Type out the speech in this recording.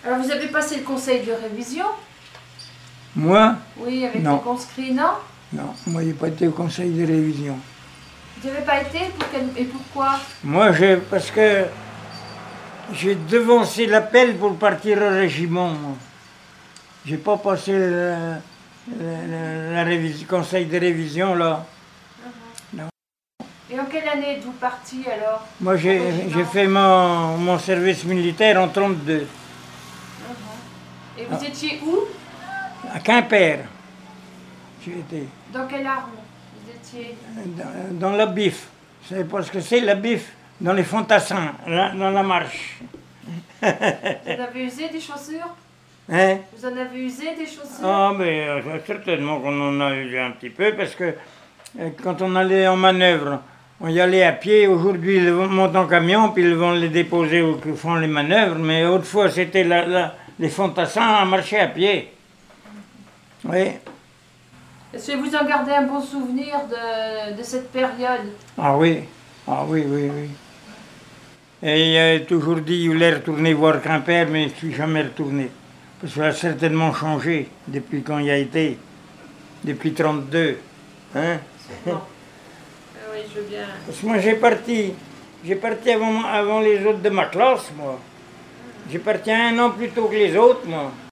Alors vous avez passé le conseil de révision? Moi? Oui, avec Non. les conscrits, non? Non, moi j'ai pas été au conseil de révision. Vous n'avez pas été? Et pourquoi? Moi, parce que j'ai devancé l'appel pour partir au régiment. J'ai pas passé le conseil de révision là. Non. Et en quelle année êtes-vous parti alors? Moi, j'ai fait mon service militaire en 32. Et vous étiez où? À Quimper. J'ai été. Dans quelle arme vous étiez? Dans la BIF. Vous savez pas ce que c'est la BIF? Dans les fantassins, dans la marche. Vous en avez usé des chaussures? Hein? Vous en avez usé des chaussures? Ah, mais certainement qu'on en a usé un petit peu, parce que quand on allait en manœuvre, on y allait à pied. Aujourd'hui, ils montent en camion, puis ils vont les déposer où ils font les manœuvres. Mais autrefois, c'était les fantassins à marcher à pied. Oui. Est-ce que vous en gardez un bon souvenir de cette période? Ah oui, oui. Et il a toujours dit qu'il voulait retourner voir Quimper, mais je ne suis jamais retourné. Parce que ça a certainement changé depuis quand il a été, depuis 32. Hein? Oui, je veux bien. Parce que moi j'ai parti avant les autres de ma classe, moi. J'ai parti 1 an plus tôt que les autres, moi.